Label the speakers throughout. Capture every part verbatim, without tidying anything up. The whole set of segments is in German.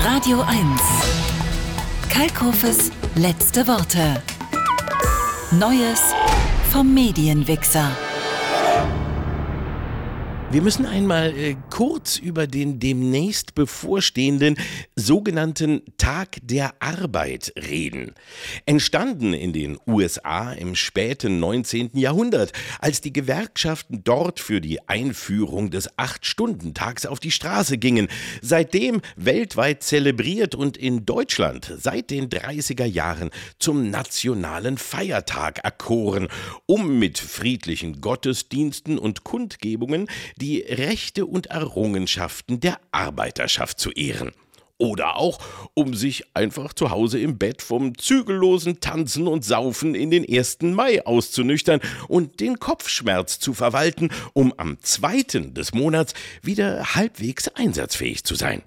Speaker 1: Radio eins. Kalkofes letzte Worte. Neues vom Medienwichser.
Speaker 2: Wir müssen einmal äh, kurz über den demnächst bevorstehenden sogenannten Tag der Arbeit reden. Entstanden in den U S A im späten neunzehnten Jahrhundert, als die Gewerkschaften dort für die Einführung des Acht-Stunden-Tags auf die Straße gingen. Seitdem weltweit zelebriert und in Deutschland seit den dreißiger Jahren zum nationalen Feiertag erkoren, um mit friedlichen Gottesdiensten und Kundgebungen die Rechte und Errungenschaften der Arbeiterschaft zu ehren. Oder auch, um sich einfach zu Hause im Bett vom zügellosen Tanzen und Saufen in den ersten Mai auszunüchtern und den Kopfschmerz zu verwalten, um am zweiten des Monats wieder halbwegs einsatzfähig zu sein.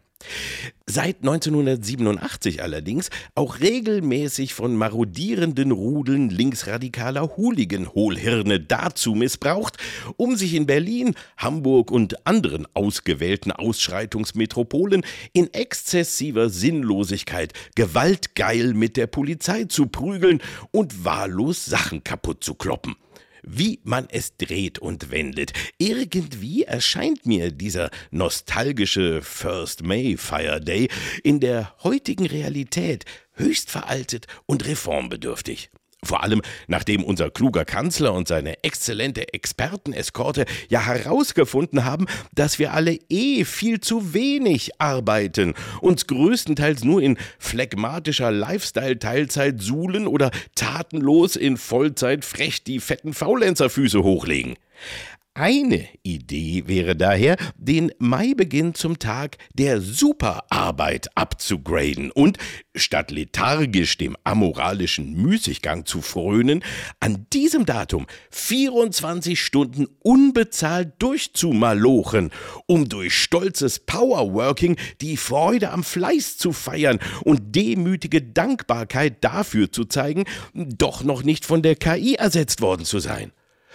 Speaker 2: Seit neunzehnhundertsiebenundachtzig allerdings auch regelmäßig von marodierenden Rudeln linksradikaler Hooligan-Hohlhirne dazu missbraucht, um sich in Berlin, Hamburg und anderen ausgewählten Ausschreitungsmetropolen in exzessiver Sinnlosigkeit gewaltgeil mit der Polizei zu prügeln und wahllos Sachen kaputt zu kloppen. Wie man es dreht und wendet, irgendwie erscheint mir dieser nostalgische First May Fire Day in der heutigen Realität höchst veraltet und reformbedürftig. Vor allem, nachdem unser kluger Kanzler und seine exzellente Experteneskorte ja herausgefunden haben, dass wir alle eh viel zu wenig arbeiten, uns größtenteils nur in phlegmatischer Lifestyle-Teilzeit suhlen oder tatenlos in Vollzeit frech die fetten Faulenzerfüße hochlegen. Eine Idee wäre daher, den Maibeginn zum Tag der Superarbeit abzugraden und, statt lethargisch dem amoralischen Müßiggang zu frönen, an diesem Datum vierundzwanzig Stunden unbezahlt durchzumalochen, um durch stolzes Powerworking die Freude am Fleiß zu feiern und demütige Dankbarkeit dafür zu zeigen, doch noch nicht von der K I ersetzt worden zu sein.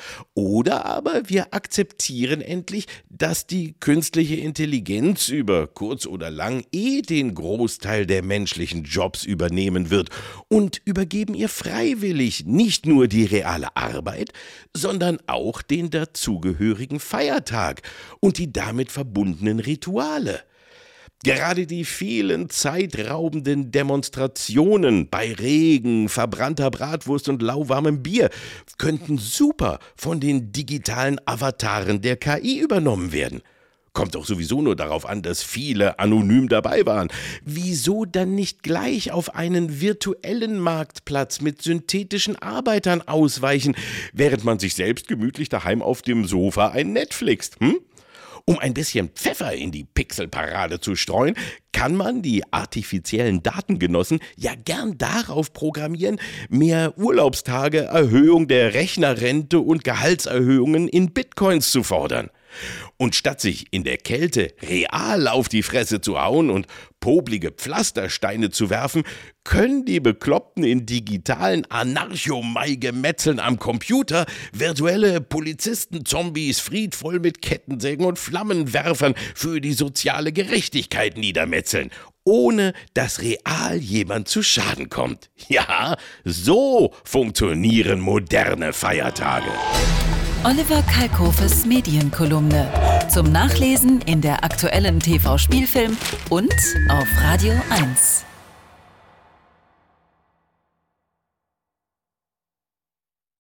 Speaker 2: Oder aber wir akzeptieren endlich, dass die künstliche Intelligenz über kurz oder lang eh den Großteil der menschlichen Jobs übernehmen wird und übergeben ihr freiwillig nicht nur die reale Arbeit, sondern auch den dazugehörigen Feiertag und die damit verbundenen Rituale. Gerade die vielen zeitraubenden Demonstrationen bei Regen, verbrannter Bratwurst und lauwarmem Bier könnten super von den digitalen Avataren der K I übernommen werden. Kommt doch sowieso nur darauf an, dass viele anonym dabei waren. Wieso dann nicht gleich auf einen virtuellen Marktplatz mit synthetischen Arbeitern ausweichen, während man sich selbst gemütlich daheim auf dem Sofa ein Netflixt, hm? Um ein bisschen Pfeffer in die Pixelparade zu streuen, kann man die artifiziellen Datengenossen ja gern darauf programmieren, mehr Urlaubstage, Erhöhung der Rechnerrente und Gehaltserhöhungen in Bitcoins zu fordern. Und statt sich in der Kälte real auf die Fresse zu hauen und poplige Pflastersteine zu werfen, können die Bekloppten in digitalen Anarcho-Mai-Gemetzeln am Computer virtuelle Polizisten-Zombies friedvoll mit Kettensägen und Flammenwerfern für die soziale Gerechtigkeit niedermetzeln, ohne dass real jemand zu Schaden kommt. Ja, so funktionieren moderne Feiertage.
Speaker 1: Oliver Kalkofes Medienkolumne. Zum Nachlesen in der aktuellen T V-Spielfilm und auf Radio eins.